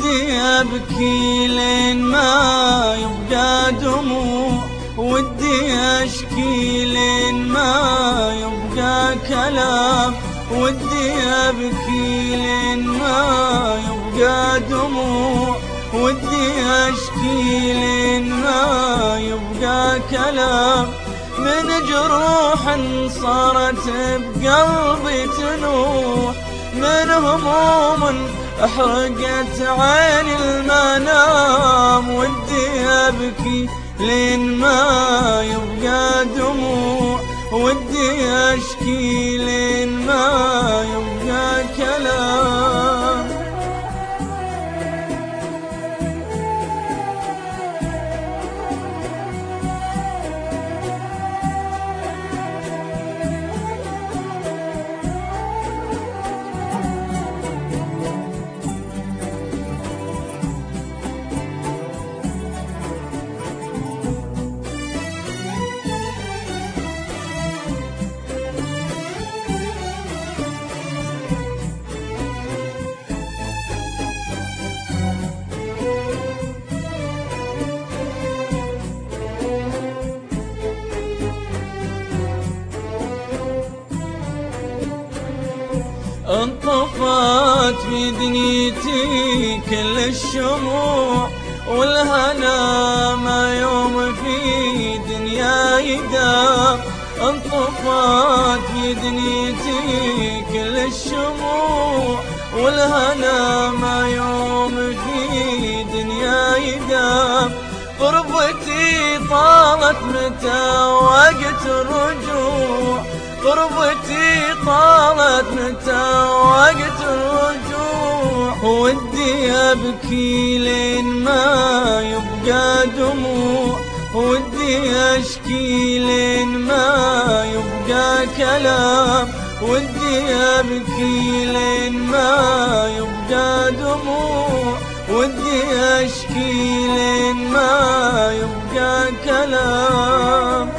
ودي أبكي لين ما يبقى دموع، ودي أشكي لين ما يبقى كلام، ودي أبكي لين ما يبقى دموع، ودي أشكي لين ما يبقى كلام. من جروح صارت بقلبي تنوح، من هموم أحرقت عيني المنام، ودي أبكي لين ما يبقى دموع، ودي أشكي لين ما يبقى كلام. انطفت في دنيتي كل الشموع، والهنا ما يوم في دنياي دام. انطفت في دنيتي كل الشموع، والهنا ما يوم في دنياي دام. غربتي طالت متى وقت الرجوع، غربتي طالت متى وقت الرجوع، ودي أبكي لين ما يبقى دموع، ودي أشكي لين ما يبقى كلام، ودي أبكي لين ما يبقى دموع، ودي أشكي لين ما يبقى كلام.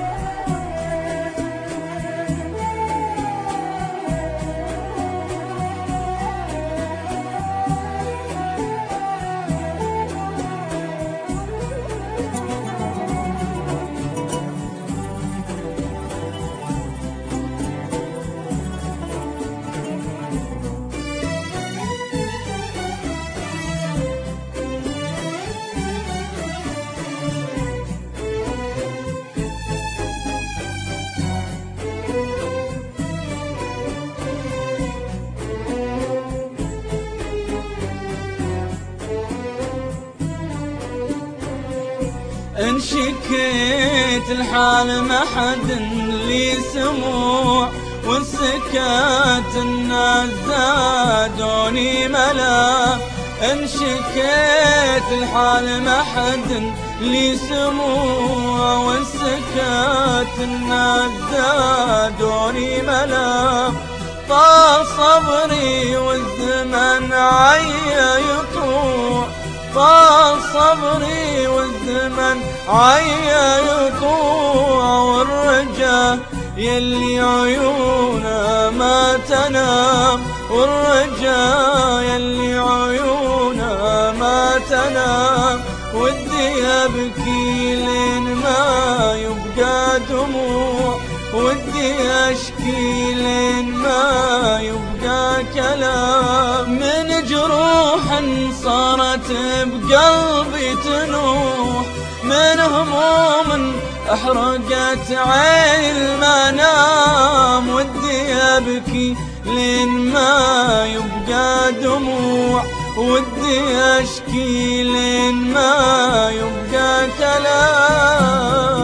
إن شكيت الحال ما حد لي سموع، والسكات الناس زادوني ملام. إن شكيت الحال ما حد لي سموع، والسكات الناس زادوني ملام. طال صبري والزمن عيا يطوع، طال صبري والزمن عيا يطوع، والرجا يلي عيونا ما تنام، والرجا يلي عيونا ما تنام. ودي أبكي لين ما يبقى دموع، ودي أشكي لين ما يبقى كلام. من جروح صارت بقلبي تنوح، من هموم أحرقت عين المنام، ودي أبكي لين ما يبقى دموع، ودي أشكي لين ما يبقى كلام.